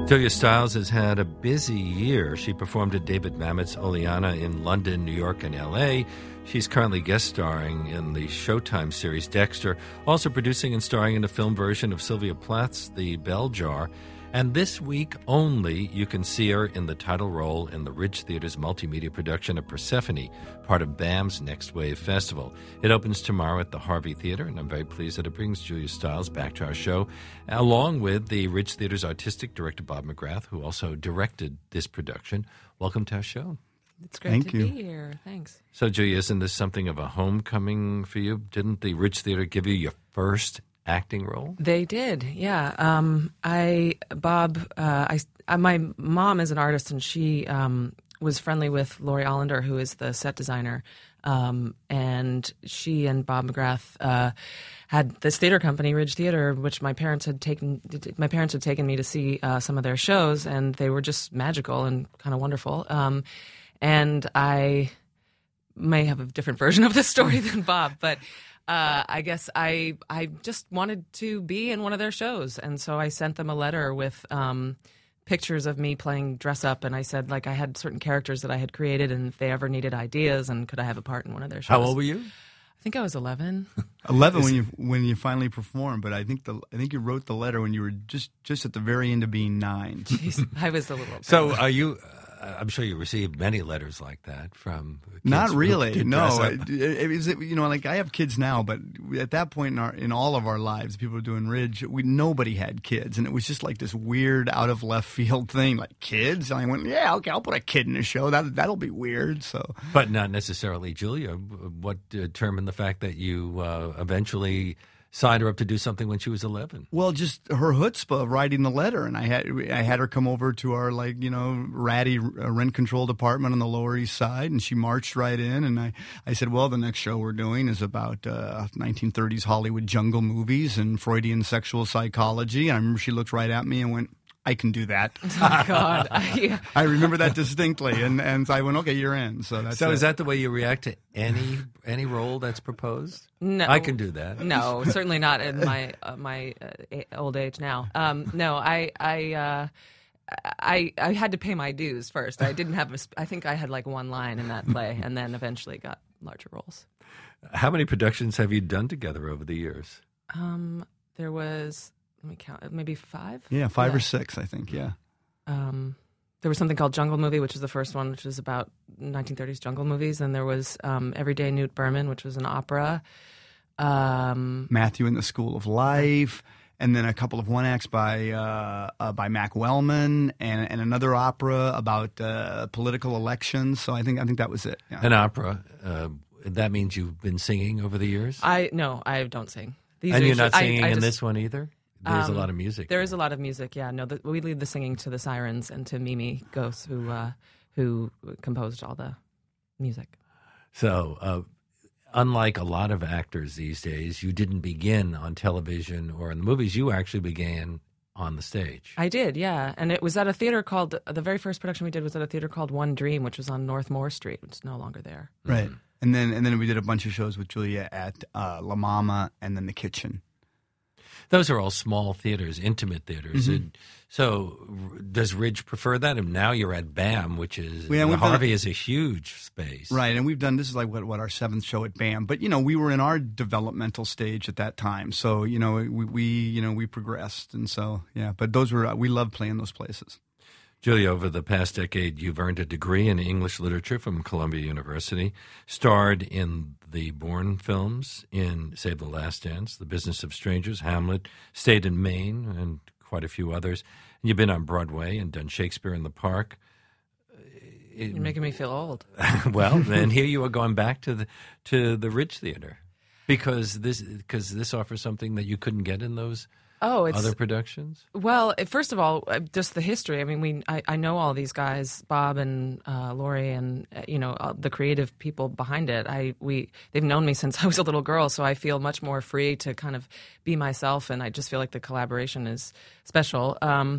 Julia Stiles has had a busy year. She performed at David Mamet's Oleana in London, New York, and L.A. She's currently guest starring in the Showtime series Dexter, also producing and starring in a film version of Sylvia Plath's The Bell Jar. And this week only, you can see her in the title role in the Ridge Theater's multimedia production of Persephone, part of BAM's Next Wave Festival. It opens tomorrow at the Harvey Theater, and I'm very pleased that it brings Julia Stiles back to our show, along with the Ridge Theater's artistic director, Bob McGrath, who also directed this production. Welcome to our show. It's great to be here. Thanks. So, Julia, isn't this something of a homecoming for you? Didn't the Ridge Theater give you your first acting role? They did, yeah. My mom is an artist, and she was friendly with Laurie Allender, who is the set designer. And she and Bob McGrath had this theater company, Ridge Theater, which my parents had taken me to see some of their shows, and they were just magical and kind of wonderful. And I may have a different version of the story than Bob, but I guess I just wanted to be in one of their shows, and so I sent them a letter with pictures of me playing dress up, and I said, like, I had certain characters that I had created, and if they ever needed ideas, and could I have a part in one of their shows. How old were you? I think I was 11. 11 when you finally performed, but I think you wrote the letter when you were just at the very end of being 9. Jeez, I was a little. So are you? I'm sure you received many letters like that from kids. Not really. No, it was, like I have kids now, but at that point in all of our lives, people were doing Ridge. Nobody had kids, and it was just like this weird out of left field thing, like kids. And I went, yeah, okay, I'll put a kid in a show. That'll be weird. So, but not necessarily Julia. What determined the fact that you eventually signed her up to do something when she was 11? Well, just her chutzpah of writing the letter, and I had her come over to our ratty rent-controlled apartment on the Lower East Side, and she marched right in, and I said, well, the next show we're doing is about 1930s Hollywood jungle movies and Freudian sexual psychology, and I remember she looked right at me and went, I can do that. Oh, God. I remember that distinctly, and I went, okay, you're in. So is that the way you react to any role that's proposed? No, I can do that. No, certainly not in my old age now. No, I had to pay my dues first. I didn't have. I think I had like one line in that play, and then eventually got larger roles. How many productions have you done together over the years? There was. Let me count. Maybe 5? Yeah, 5 or 6, I think, yeah. There was something called Jungle Movie, which was the first one, which was about 1930s jungle movies. And there was Everyday Newt Berman, which was an opera. Matthew in the School of Life. And then a couple of one-acts by Mac Wellman, and another opera about political elections. So I think that was it. Yeah. An opera. That means you've been singing over the years? No, I don't sing. And you're not singing in this one either? There's a lot of music. There is a lot of music, yeah. No, we leave the singing to the Sirens and to Mimi Gose, who composed all the music. So, unlike a lot of actors these days, you didn't begin on television or in the movies. You actually began on the stage. I did, yeah. And it was at a theater called, the very first production we did was at a theater called One Dream, which was on North Moore Street, which is no longer there. Right. Mm-hmm. And then we did a bunch of shows with Julia at La Mama and then The Kitchen. Those are all small theaters, intimate theaters. Mm-hmm. And so does Ridge prefer that? And now you're at BAM, which is, Harvey is a huge space. Right, and this is like what our 7th show at BAM. But, we were in our developmental stage at that time. So, we progressed. And so, yeah, but we love playing those places. Julia, over the past decade, you've earned a degree in English literature from Columbia University, starred in the Bourne films in Save the Last Dance, The Business of Strangers, Hamlet, Stayed in Maine, and quite a few others. And you've been on Broadway and done Shakespeare in the Park. You're making me feel old. Well, and here you are going back to the Ridge Theater because this offers something that you couldn't get in those other productions? Well, first of all, just the history. I mean, I know all these guys, Bob and Laurie, and the creative people behind it. They've known me since I was a little girl, so I feel much more free to kind of be myself, and I just feel like the collaboration is special.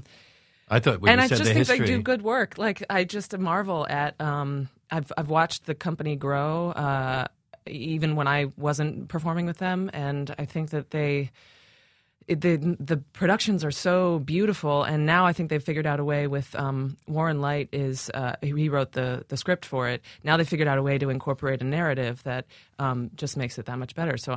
I thought when you said the history, I just think they do good work. Like I just marvel at. I've watched the company grow, even when I wasn't performing with them, and I think that they. the productions are so beautiful, and now I think they've figured out a way with Warren Leight he wrote the script for it. Now they figured out a way to incorporate a narrative that just makes it that much better. So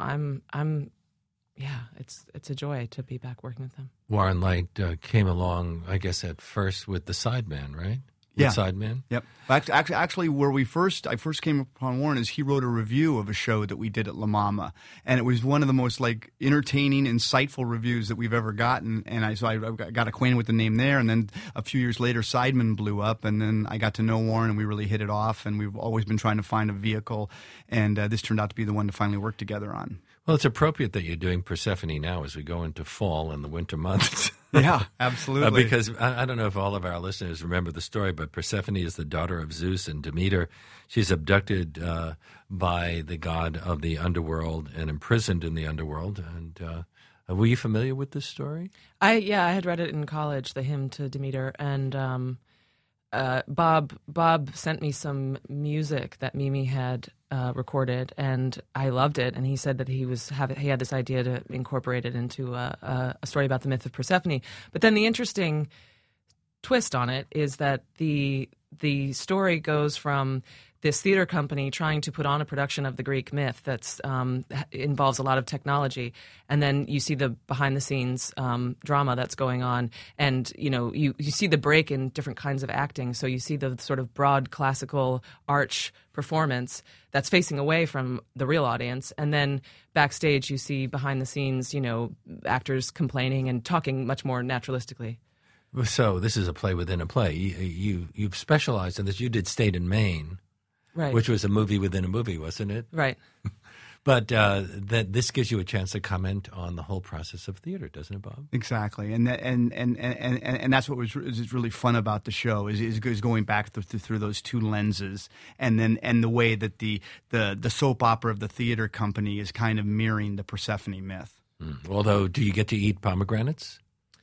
it's a joy to be back working with them. Warren Leight came along, I guess, at first with The Sideman, right? Yeah. Sideman? Yep. Actually, where I first came upon Warren is he wrote a review of a show that we did at La Mama, and it was one of the most entertaining, insightful reviews that we've ever gotten. And I got acquainted with the name there, and then a few years later, Sideman blew up, and then I got to know Warren, and we really hit it off. And we've always been trying to find a vehicle, and this turned out to be the one to finally work together on. Well, it's appropriate that you're doing Persephone now as we go into fall and the winter months. Yeah, absolutely. Because I don't know if all of our listeners remember the story, but Persephone is the daughter of Zeus and Demeter. She's abducted by the god of the underworld and imprisoned in the underworld. And were you familiar with this story? I had read it in college, the hymn to Demeter, and Bob sent me some music that Mimi had recorded, and I loved it. And he said that he had this idea to incorporate it into a story about the myth of Persephone. But then the interesting twist on it is that the story goes from this theater company trying to put on a production of the Greek myth that's involves a lot of technology, and then you see the behind-the-scenes drama that's going on, and you see the break in different kinds of acting. So you see the sort of broad classical arch performance that's facing away from the real audience, and then backstage you see behind-the-scenes, actors complaining and talking much more naturalistically. So this is a play within a play. You've specialized in this. You did State and Maine. Right. Which was a movie within a movie, wasn't it? Right. But that this gives you a chance to comment on the whole process of theater, doesn't it, Bob? Exactly, and that's what is really fun about the show is going back through those two lenses, and the way that the soap opera of the theater company is kind of mirroring the Persephone myth. Although, do you get to eat pomegranates?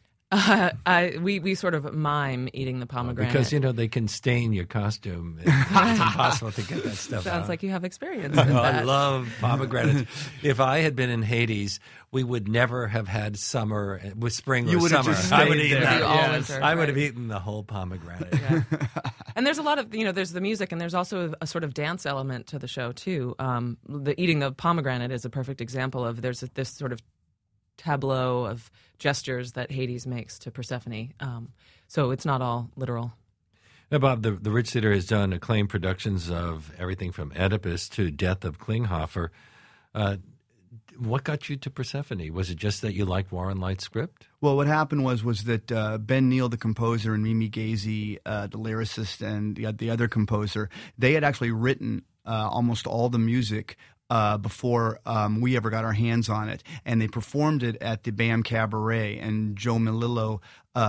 We sort of mime eating the pomegranate. Because, they can stain your costume. It's impossible to get that stuff Sounds out. like you have experience with that. I love pomegranates. If I had been in Hades, we would never have had summer with spring or summer. I would have eaten the whole pomegranate. Yeah. And there's a lot of, there's the music, and there's also a sort of dance element to the show, too. The eating the pomegranate is a perfect example of this sort of tableau of gestures that Hades makes to Persephone. So it's not all literal. Now, Bob, the Ritz Theater has done acclaimed productions of everything from Oedipus to Death of Klinghoffer. What got you to Persephone? Was it just that you liked Warren Leight's script? Well, what happened was that Ben Neal, the composer, and Mimi Gazy, the lyricist, and the other composer, they had actually written almost all the music before we ever got our hands on it, and they performed it at the BAM Cabaret. And Joe Melillo,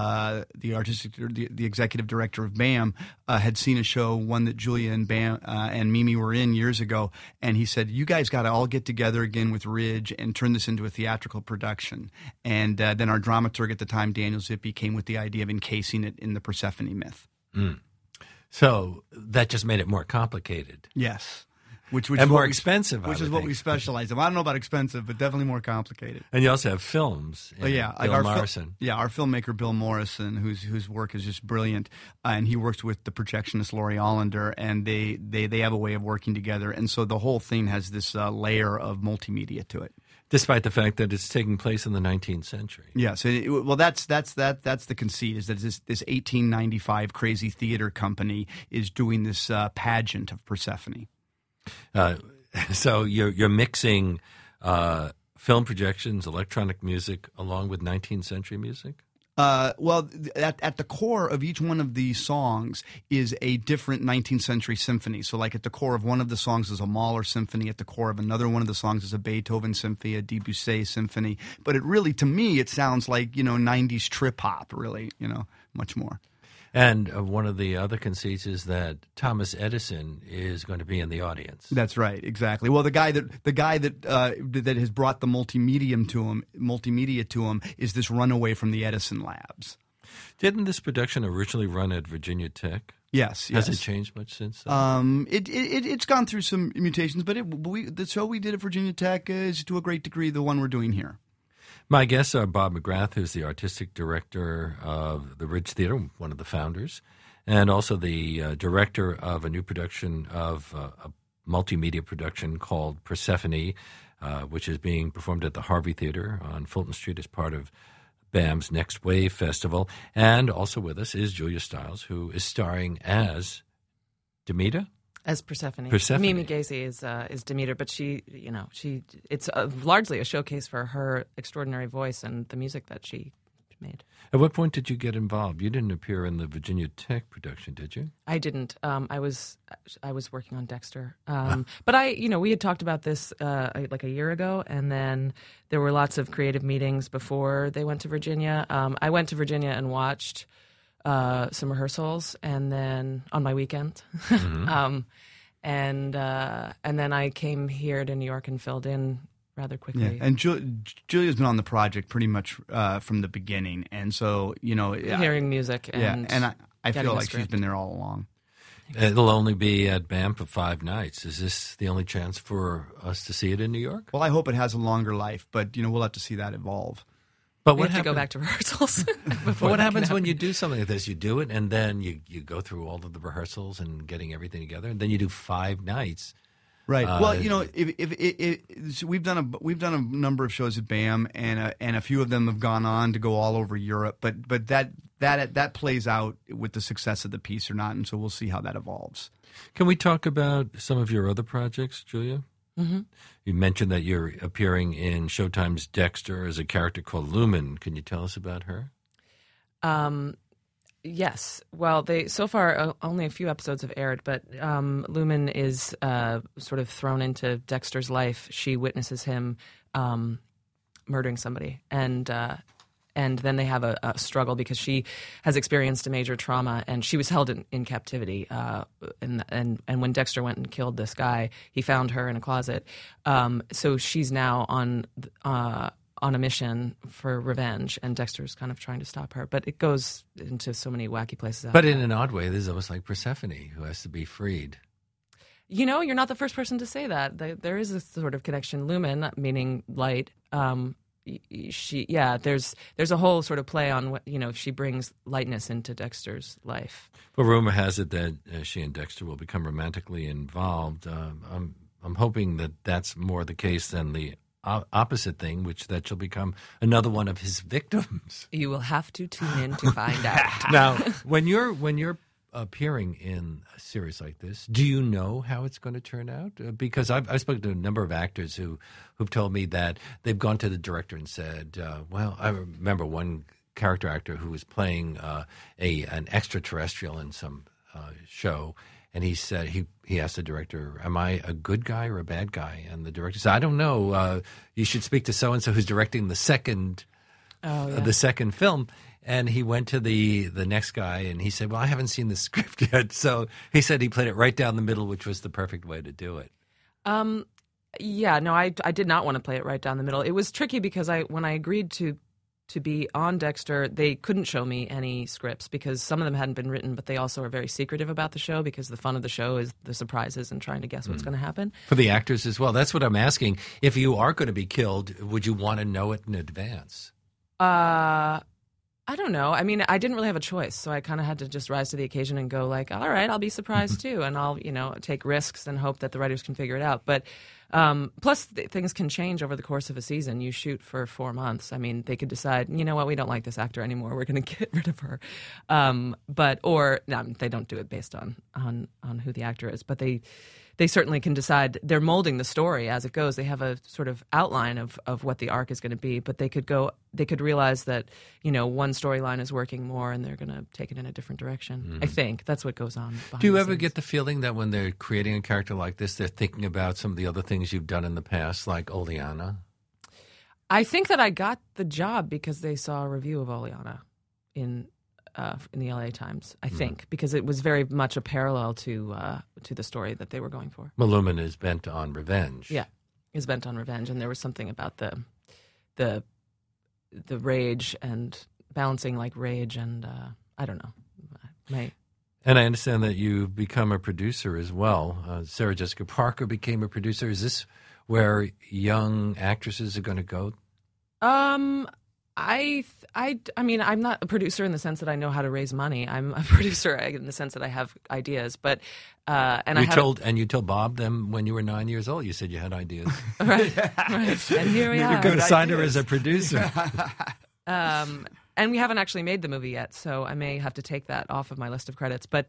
the executive director of BAM, had seen a show, one that Julia and BAM and Mimi were in years ago, and he said, "You guys got to all get together again with Ridge and turn this into a theatrical production." And then our dramaturg at the time, Daniel Zippi, came with the idea of encasing it in the Persephone myth. So that just made it more complicated. Yes. Which and more expensive, which is what we specialize in. Well, I don't know about expensive, but definitely more complicated. And you also have films. Bill Morrison. Our filmmaker Bill Morrison, whose work is just brilliant, and he works with the projectionist Laurie Allender, and they have a way of working together, and so the whole thing has this layer of multimedia to it. Despite the fact that it's taking place in the 19th century. Yes, that's the conceit, is that this 1895 crazy theater company is doing this pageant of Persephone. So you're mixing film projections, electronic music, along with 19th century music? Well, at the core of each one of these songs is a different 19th century symphony. So like at the core of one of the songs is a Mahler symphony. At the core of another one of the songs is a Beethoven symphony, a Debussy symphony. But it really, to me, it sounds like, 90s trip hop, really, much more. And one of the other conceits is that Thomas Edison is going to be in the audience. That's right, exactly. Well, the guy that has brought the multimedia to him is this runaway from the Edison labs. Didn't this production originally run at Virginia Tech? Yes. Has it changed much since then? It's gone through some mutations, but the show we did at Virginia Tech is to a great degree the one we're doing here. My guests are Bob McGrath, who's the artistic director of the Ridge Theater, one of the founders, and also the director of a new production of a multimedia production called Persephone, which is being performed at the Harvey Theater on Fulton Street as part of BAM's Next Wave Festival. And also with us is Julia Stiles, who is starring as Demeter? As Persephone. Persephone. Mimi Gacy is Demeter, but it's largely a showcase for her extraordinary voice and the music that she made. At what point did you get involved? You didn't appear in the Virginia Tech production, did you? I didn't. I was working on Dexter, but we had talked about this like a year ago, and then there were lots of creative meetings before they went to Virginia. I went to Virginia and watched some rehearsals, and then on my weekend, and then I came here to New York and filled in rather quickly. Yeah. And Julia's been on the project pretty much from the beginning, and so hearing music. And I feel like she's been there all along. It'll only be at BAM for 5 nights. Is this the only chance for us to see it in New York? Well, I hope it has a longer life, but we'll have to see that evolve. But we have to go back to rehearsals. But what happens when you do something like this? You do it, and then you go through all of the rehearsals and getting everything together, and then you do 5 nights. Right. Well, if we've done a number of shows at BAM, and a few of them have gone on to go all over Europe. But that plays out with the success of the piece or not, and so we'll see how that evolves. Can we talk about some of your other projects, Julia? Mm-hmm. You mentioned that you're appearing in Showtime's Dexter as a character called Lumen. Can you tell us about her? Yes. Well, so far only a few episodes have aired, but Lumen is sort of thrown into Dexter's life. She witnesses him murdering somebody, and then they have a struggle because she has experienced a major trauma, and she was held in captivity. And when Dexter went and killed this guy, he found her in a closet. So she's now on a mission for revenge, and Dexter's kind of trying to stop her. But it goes into so many wacky places. But in an odd way, this is almost like Persephone, who has to be freed. You're not the first person to say that. There is a sort of connection. Lumen, meaning light. There's a whole sort of play on what she brings lightness into Dexter's life. Well, rumor has it that she and Dexter will become romantically involved. I'm hoping that that's more the case than the opposite thing, which that she'll become another one of his victims. You will have to tune in to find out. Now, when you're appearing in a series like this, do you know how it's going to turn out? Because I've spoken to a number of actors who've told me that they've gone to the director and said, well, I remember one character actor who was playing an extraterrestrial in some show, and he said he asked the director, am I a good guy or a bad guy? And the director said, I don't know. You should speak to so-and-so who's directing the second film. And he went to the next guy, and he said, well, I haven't seen the script yet. So he said he played it right down the middle, which was the perfect way to do it. I did not want to play it right down the middle. It was tricky because when I agreed to be on Dexter, they couldn't show me any scripts because some of them hadn't been written, but they also are very secretive about the show because the fun of the show is the surprises and trying to guess what's going to happen. For the actors as well. That's what I'm asking. If you are going to be killed, would you want to know it in advance? I don't know. I mean, I didn't really have a choice, so I kind of had to just rise to the occasion and go like, all right, I'll be surprised too, and I'll, take risks and hope that the writers can figure it out. But plus, things can change over the course of a season. You shoot for 4 months. I mean, they could decide, you know what, we don't like this actor anymore. We're going to get rid of her. They don't do it based on who the actor is, but they certainly can decide. They're molding the story as it goes. They have a sort of outline of what the arc is going to be, but they could realize that, one storyline is working more and they're going to take it in a different direction. Mm-hmm. I think that's what goes on. Do you ever get the feeling that when they're creating a character like this, they're thinking about some of the other things you've done in the past, like Oleana? I think that I got the job because they saw a review of Oleana in the LA Times, I think, because it was very much a parallel to the story that they were going for. Lumen is bent on revenge. Yeah, is bent on revenge, and there was something about the rage and balancing like rage and I don't know. And I understand that you've become a producer as well. Sarah Jessica Parker became a producer. Is this where young actresses are going to go? I mean, I'm not a producer in the sense that I know how to raise money. I'm a producer in the sense that I have ideas. But you told Bob them when you were 9 years old. You said you had ideas, right? And here we are. You could have signed her as a producer. And we haven't actually made the movie yet, so I may have to take that off of my list of credits. But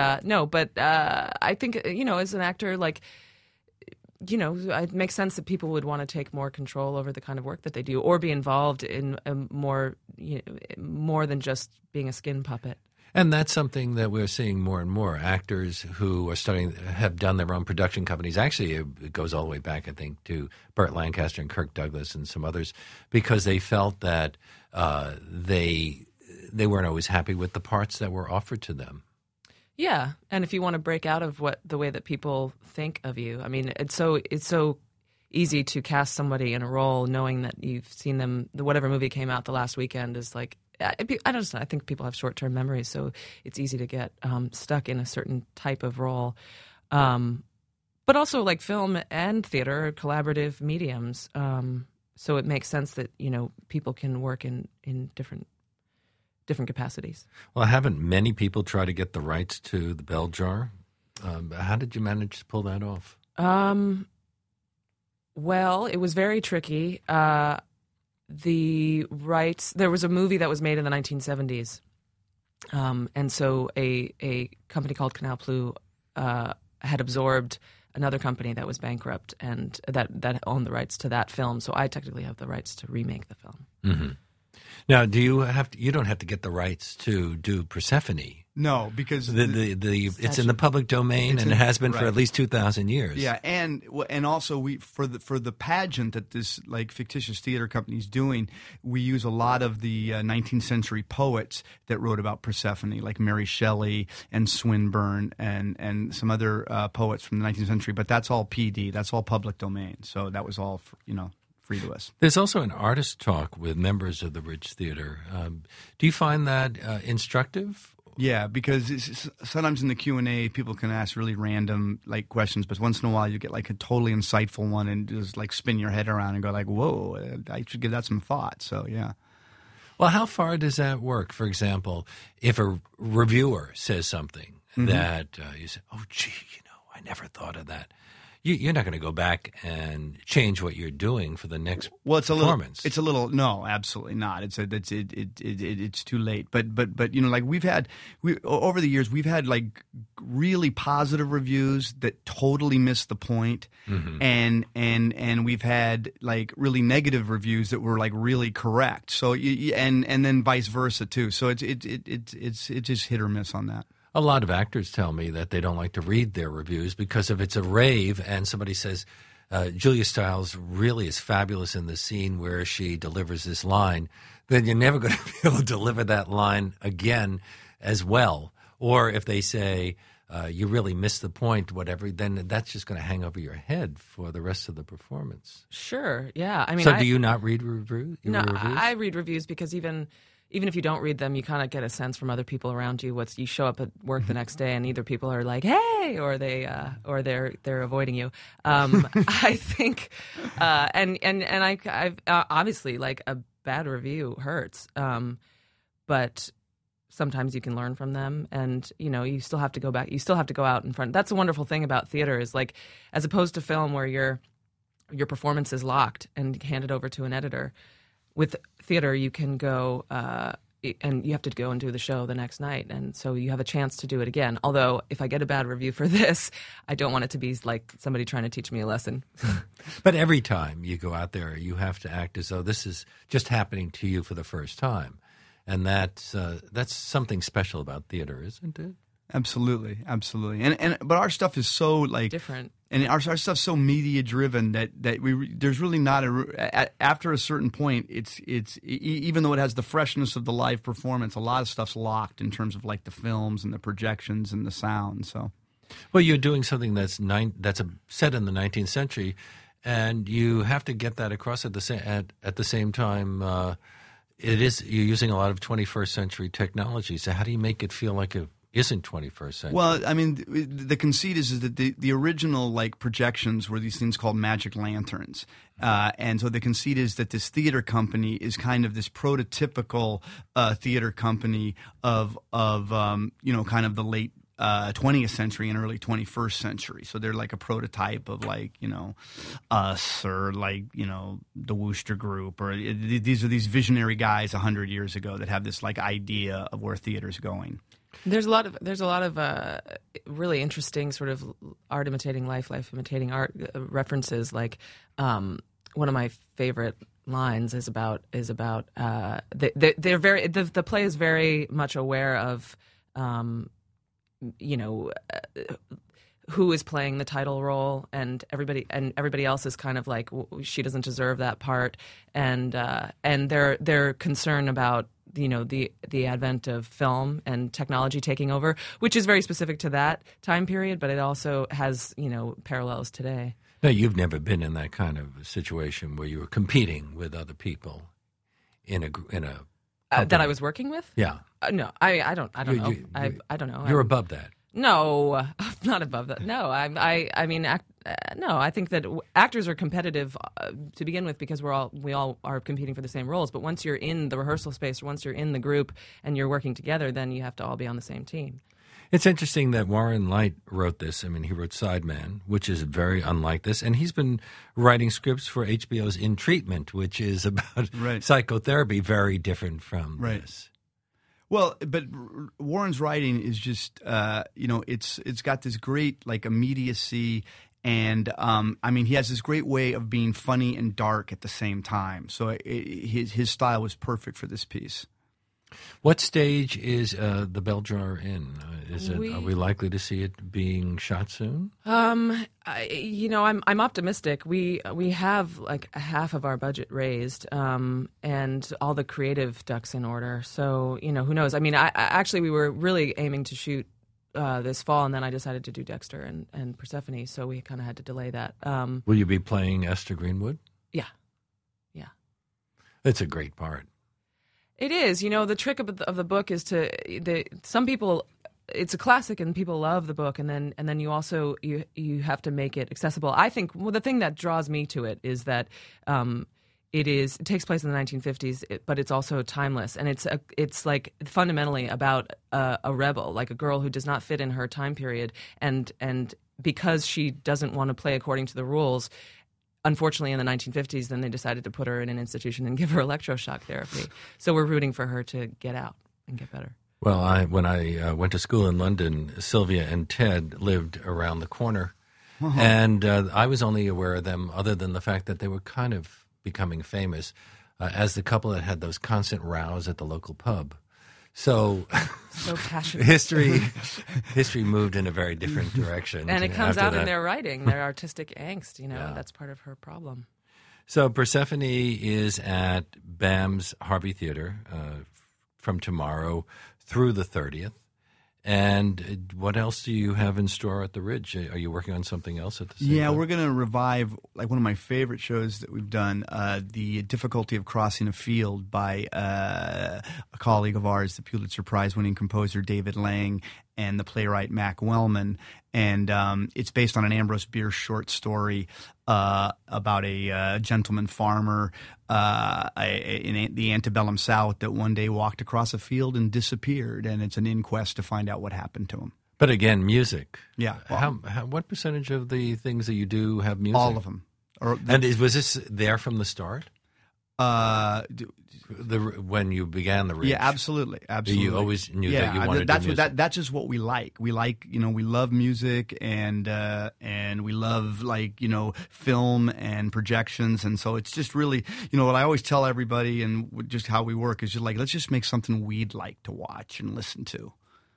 I think as an actor, like. It makes sense that people would want to take more control over the kind of work that they do, or be involved in more than just being a skin puppet. And that's something that we're seeing more and more. Actors who are have done their own production companies. Actually, it goes all the way back, I think, to Burt Lancaster and Kirk Douglas and some others, because they felt that they weren't always happy with the parts that were offered to them. Yeah, and if you want to break out of the way that people think of you, I mean, it's so easy to cast somebody in a role knowing that you've seen them. Whatever movie came out the last weekend is like, I think people have short-term memories, so it's easy to get stuck in a certain type of role. But also, like film and theater are collaborative mediums, so it makes sense that people can work in different capacities. Well, haven't many people try to get the rights to the Bell Jar? How did you manage to pull that off? Well, it was very tricky. The rights, there was a movie that was made in the 1970s. And so a company called Canal Plus had absorbed another company that was bankrupt and that owned the rights to that film. So I technically have the rights to remake the film. Mm-hmm. Now, you don't have to get the rights to do Persephone. No, because it's in the public domain, and it has been for at least 2,000 years. Yeah, and also for the pageant that this like fictitious theater company is doing, we use a lot of the 19th century poets that wrote about Persephone, like Mary Shelley and Swinburne and some other poets from the 19th century. But that's all PD, that's all public domain. So that was all free to us. There's also an artist talk with members of the Ridge Theater. Do you find that instructive? Yeah, because sometimes in the Q&A, people can ask really random questions, but once in a while you get a totally insightful one and just spin your head around and go whoa, I should give that some thought. So yeah. Well, how far does that work? For example, if a reviewer says something that you say, oh, gee, I never thought of that. You're not going to go back and change what you're doing for the next performance. No, absolutely not. It's too late. But over the years we've had really positive reviews that totally miss the point, and we've had really negative reviews that were really correct. So and then vice versa too. So it's just hit or miss on that. A lot of actors tell me that they don't like to read their reviews because if it's a rave and somebody says, Julia Stiles really is fabulous in the scene where she delivers this line, then you're never going to be able to deliver that line again as well. Or if they say you really missed the point, whatever, then that's just going to hang over your head for the rest of the performance. Sure, yeah. I mean, so do you not read reviews? No, I read reviews because even if you don't read them, you kind of get a sense from other people around you. You show up at work the next day, and either people are like, "Hey," or they're avoiding you. I think, I've obviously a bad review hurts, but sometimes you can learn from them, and you still have to go back. You still have to go out in front. That's the wonderful thing about theater is as opposed to film where your performance is locked and handed over to an editor. With theater, you can go and you have to go and do the show the next night. And so you have a chance to do it again. Although if I get a bad review for this, I don't want it to be like somebody trying to teach me a lesson. But every time you go out there, you have to act as though this is just happening to you for the first time. And that's something special about theater, isn't it? Absolutely. But our stuff is so different. And our stuff's so media driven that there's really not after a certain point it's even though it has the freshness of the live performance, a lot of stuff's locked in terms of the films and the projections and the sound. So, well, you're doing something that's set in the 19th century, and you have to get that across at the same time. You're using a lot of 21st century technology. So how do you make it feel like a isn't 21st century. Well, I mean, the conceit is that the original like projections were these things called magic lanterns, and so the conceit is that this theater company is kind of this prototypical theater company of kind of the late 20th century and early 21st century. So they're like a prototype of like, us or like, the Wooster Group or these are these visionary guys 100 years ago that have this like idea of where theater's going. There's a lot of really interesting sort of art imitating life imitating art references. Like one of my favorite lines is about they're very the play is very much aware of who is playing the title role, and everybody else is kind of like she doesn't deserve that part, and they're concerned about the advent of film and technology taking over, which is very specific to that time period, but it also has parallels today. No, you've never been in that kind of situation where you were competing with other people in a that I was working with. Yeah. No, I don't know. I don't know. You're above that. No, I'm not above that. No, no. I think that actors are competitive to begin with because we all are competing for the same roles. But once you're in the rehearsal space, or once you're in the group and you're working together, then you have to all be on the same team. It's interesting that Warren Leight wrote this. I mean, he wrote Sideman, which is very unlike this. And he's been writing scripts for HBO's In Treatment, which is about psychotherapy, very different from this. Well, but Warren's writing is just, it's got this great like immediacy, and he has this great way of being funny and dark at the same time. So his style was perfect for this piece. What stage is The Bell Jar in? Are we likely to see it being shot soon? I'm optimistic. We have like half of our budget raised, and all the creative ducks in order. So who knows? I mean, we were really aiming to shoot this fall, and then I decided to do Dexter and Persephone, so we kind of had to delay that. Will you be playing Esther Greenwood? Yeah. It's a great part. It is. The trick of the book is some people, it's a classic and people love the book, and then you also you have to make it accessible. I think the thing that draws me to it is that it takes place in the 1950s, but it's also timeless, and it's like fundamentally about a rebel, like a girl who does not fit in her time period, and because she doesn't want to play according to the rules. Unfortunately, in the 1950s, then they decided to put her in an institution and give her electroshock therapy. So we're rooting for her to get out and get better. Well, when I went to school in London, Sylvia and Ted lived around the corner, and I was only aware of them other than the fact that they were kind of becoming famous as the couple that had those constant rows at the local pub. So passionate. History moved in a very different direction. And it comes out in their writing, their artistic angst, that's part of her problem. So Persephone is at BAM's Harvey Theater from tomorrow through the 30th. And what else do you have in store at the Ridge? Are you working on something else at the same time? Yeah, we're going to revive like one of my favorite shows that we've done, The Difficulty of Crossing a Field by a colleague of ours, the Pulitzer Prize-winning composer David Lang, and the playwright Mac Wellman. And it's based on an Ambrose Bierce short story about a gentleman farmer in the antebellum South that one day walked across a field and disappeared. And it's an inquest to find out what happened to him. But again, music. Yeah. Well, what percentage of the things that you do have music? All of them. Was this there from the start? When you began the Ridge? Yeah, absolutely. You always knew that you wanted to do music? That's just what we like. We like, we love music and we love film and projections. And so it's just really, what I always tell everybody and just how we work is just like, let's just make something we'd like to watch and listen to.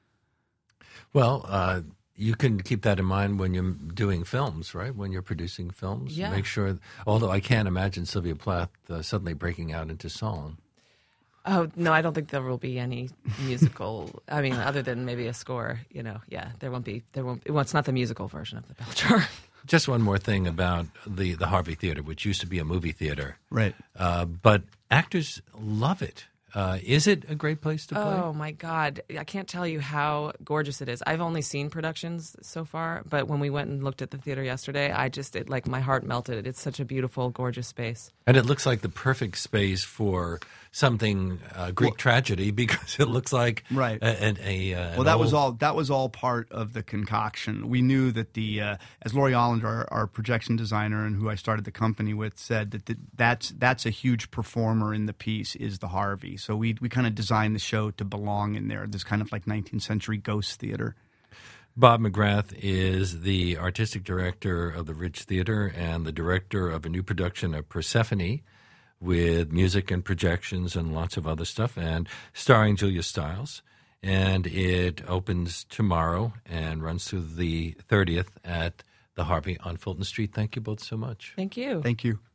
Well, you can keep that in mind when you're doing films, right? When you're producing films. Yeah. Make sure, although I can't imagine Sylvia Plath suddenly breaking out into song. Oh, no, I don't think there will be any musical, other than maybe a score, there won't be, it's not the musical version of The Bell Jar. Just one more thing about the Harvey Theater, which used to be a movie theater. Right. But actors love it. Is it a great place to play? Oh, my God. I can't tell you how gorgeous it is. I've only seen productions so far, but when we went and looked at the theater yesterday, my heart melted. It's such a beautiful, gorgeous space. And it looks like the perfect space for something Greek tragedy, because it looks like right. That was all part of the concoction. We knew that as Laurie Allender, our projection designer and who I started the company with, said that's a huge performer in the piece is the Harvey. So we kind of designed the show to belong in there. This kind of like 19th century ghost theater. Bob McGrath is the artistic director of the Ridge Theater and the director of a new production of Persephone, with music and projections and lots of other stuff, and starring Julia Stiles. And it opens tomorrow and runs through the 30th at the Harvey on Fulton Street. Thank you both so much. Thank you. Thank you.